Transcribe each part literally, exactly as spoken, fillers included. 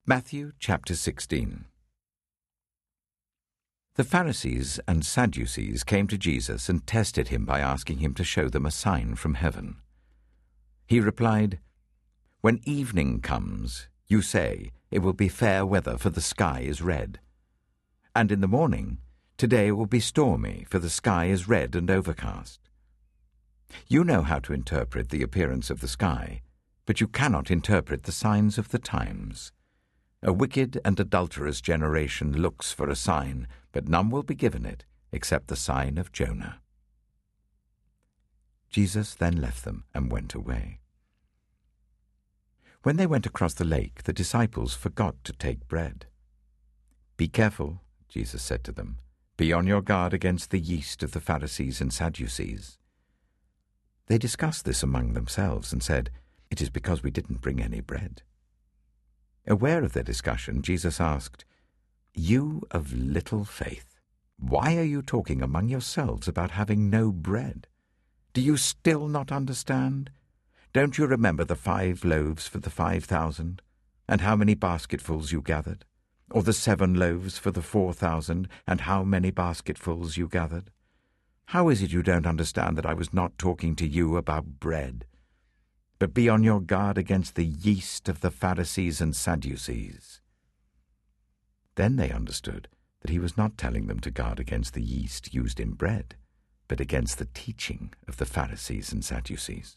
Matthew chapter sixteen. The Pharisees and Sadducees came to Jesus and tested him by asking him to show them a sign from heaven. He replied, "When evening comes, you say, it will be fair weather, for the sky is red. And in the morning, today will be stormy, for the sky is red and overcast. You know how to interpret the appearance of the sky, but you cannot interpret the signs of the times. A wicked and adulterous generation looks for a sign, but none will be given it except the sign of Jonah." Jesus then left them and went away. When they went across the lake, the disciples forgot to take bread. "Be careful," Jesus said to them. "Be on your guard against the yeast of the Pharisees and Sadducees." They discussed this among themselves and said, "It is because we didn't bring any bread." Aware of their discussion, Jesus asked, "You of little faith, why are you talking among yourselves about having no bread? Do you still not understand? Don't you remember the five loaves for the five thousand, and how many basketfuls you gathered? Or the seven loaves for the four thousand, and how many basketfuls you gathered? How is it you don't understand that I was not talking to you about bread? But be on your guard against the yeast of the Pharisees and Sadducees." Then they understood that he was not telling them to guard against the yeast used in bread, but against the teaching of the Pharisees and Sadducees.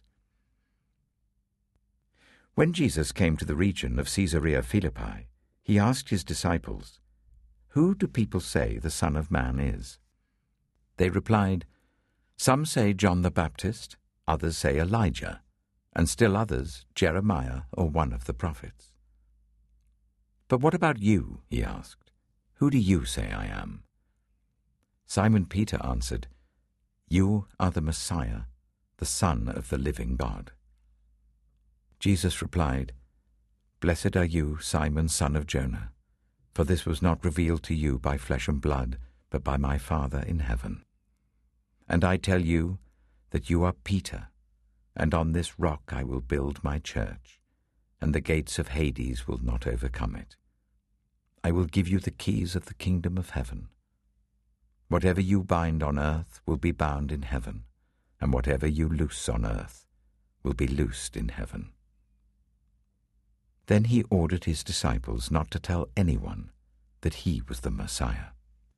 When Jesus came to the region of Caesarea Philippi, he asked his disciples, "Who do people say the Son of Man is?" They replied, "Some say John the Baptist, others say Elijah, and still others, Jeremiah or one of the prophets." "But what about you?" he asked. "Who do you say I am?" Simon Peter answered, "You are the Messiah, the Son of the living God." Jesus replied, "Blessed are you, Simon, son of Jonah, for this was not revealed to you by flesh and blood, but by my Father in heaven. And I tell you that you are Peter, and on this rock I will build my church, and the gates of Hades will not overcome it. I will give you the keys of the kingdom of heaven. Whatever you bind on earth will be bound in heaven, and whatever you loose on earth will be loosed in heaven." Then he ordered his disciples not to tell anyone that he was the Messiah.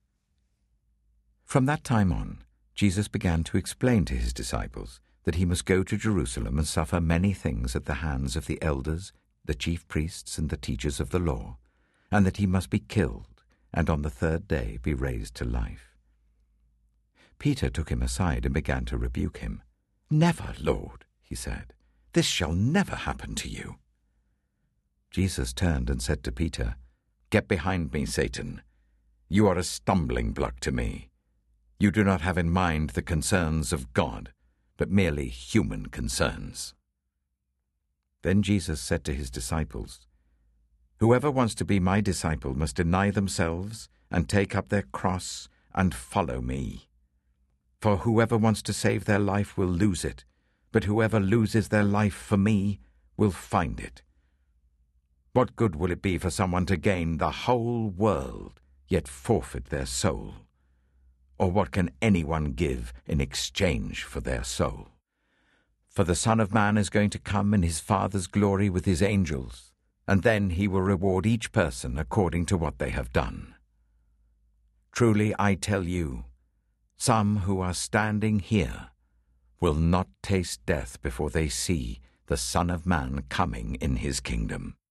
From that time on, Jesus began to explain to his disciples that he must go to Jerusalem and suffer many things at the hands of the elders, the chief priests, and the teachers of the law, and that he must be killed, and on the third day be raised to life. Peter took him aside and began to rebuke him. "Never, Lord," he said. "This shall never happen to you." Jesus turned and said to Peter, "Get behind me, Satan. You are a stumbling block to me. You do not have in mind the concerns of God, but merely human concerns." Then Jesus said to his disciples, "Whoever wants to be my disciple must deny themselves and take up their cross and follow me. For whoever wants to save their life will lose it, but whoever loses their life for me will find it. What good will it be for someone to gain the whole world, yet forfeit their soul? Or what can anyone give in exchange for their soul? For the Son of Man is going to come in his Father's glory with his angels, and then he will reward each person according to what they have done. Truly I tell you, some who are standing here will not taste death before they see the Son of Man coming in his kingdom."